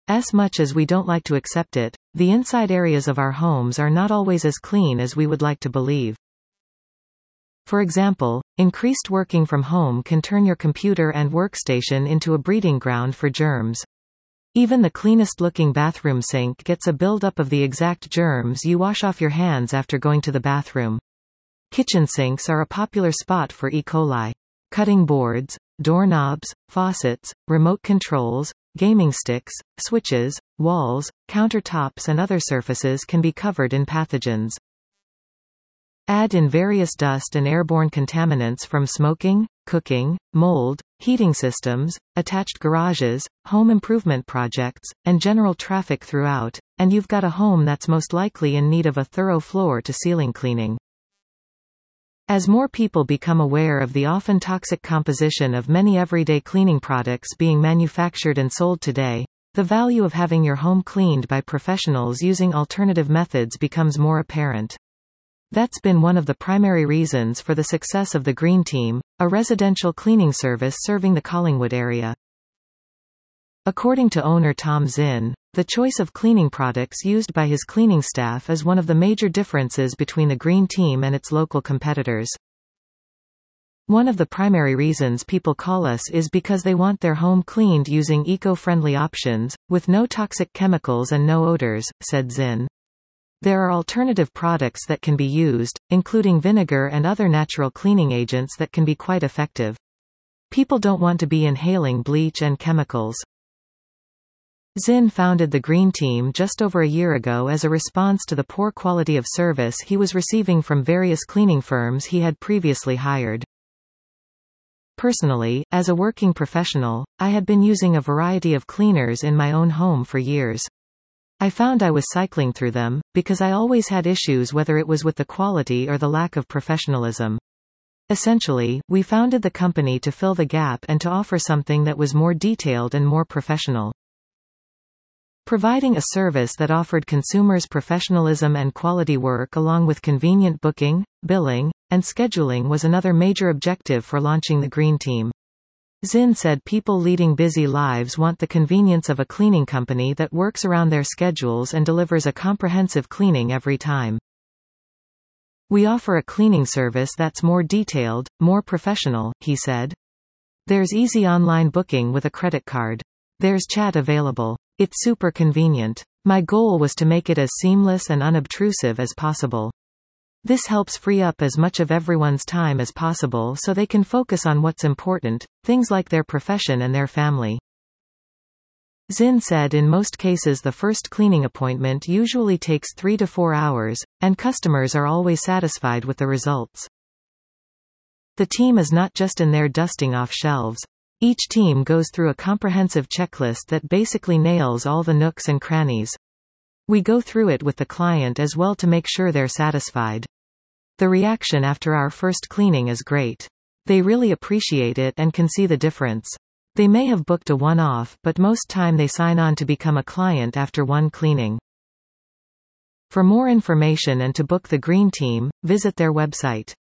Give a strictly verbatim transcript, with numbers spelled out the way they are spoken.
As much as we don't like to accept it, the inside areas of our homes are not always as clean as we would like to believe. For example, increased working from home can turn your computer and workstation into a breeding ground for germs. Even the cleanest-looking bathroom sink gets a buildup of the exact germs you wash off your hands after going to the bathroom. Kitchen sinks are a popular spot for E. coli. Cutting boards, doorknobs, faucets, remote controls, gaming sticks, switches, walls, countertops and other surfaces can be covered in pathogens. Add in various dust and airborne contaminants from smoking, cooking, mold, heating systems, attached garages, home improvement projects, and general traffic throughout, and you've got a home that's most likely in need of a thorough floor-to-ceiling cleaning. As more people become aware of the often toxic composition of many everyday cleaning products being manufactured and sold today, the value of having your home cleaned by professionals using alternative methods becomes more apparent. That's been one of the primary reasons for the success of the Green Team, a residential cleaning service serving the Collingwood area. According to owner Tom Zinn, the choice of cleaning products used by his cleaning staff is one of the major differences between the Green Team and its local competitors. One of the primary reasons people call us is because they want their home cleaned using eco-friendly options, with no toxic chemicals and no odors, said Zinn. There are alternative products that can be used, including vinegar and other natural cleaning agents that can be quite effective. People don't want to be inhaling bleach and chemicals. Zinn founded the Green Team just over a year ago as a response to the poor quality of service he was receiving from various cleaning firms he had previously hired. Personally, as a working professional, I had been using a variety of cleaners in my own home for years. I found I was cycling through them, because I always had issues whether it was with the quality or the lack of professionalism. Essentially, we founded the company to fill the gap and to offer something that was more detailed and more professional. Providing a service that offered consumers professionalism and quality work along with convenient booking, billing, and scheduling was another major objective for launching the Green Team. Zinn said people leading busy lives want the convenience of a cleaning company that works around their schedules and delivers a comprehensive cleaning every time. We offer a cleaning service that's more detailed, more professional, he said. There's easy online booking with a credit card. There's chat available. It's super convenient. My goal was to make it as seamless and unobtrusive as possible. This helps free up as much of everyone's time as possible so they can focus on what's important, things like their profession and their family. Zinn said in most cases the first cleaning appointment usually takes three to four hours, and customers are always satisfied with the results. The team is not just in there dusting off shelves. Each team goes through a comprehensive checklist that basically nails all the nooks and crannies. We go through it with the client as well to make sure they're satisfied. The reaction after our first cleaning is great. They really appreciate it and can see the difference. They may have booked a one-off, but most time they sign on to become a client after one cleaning. For more information and to book the Green Team, visit their website.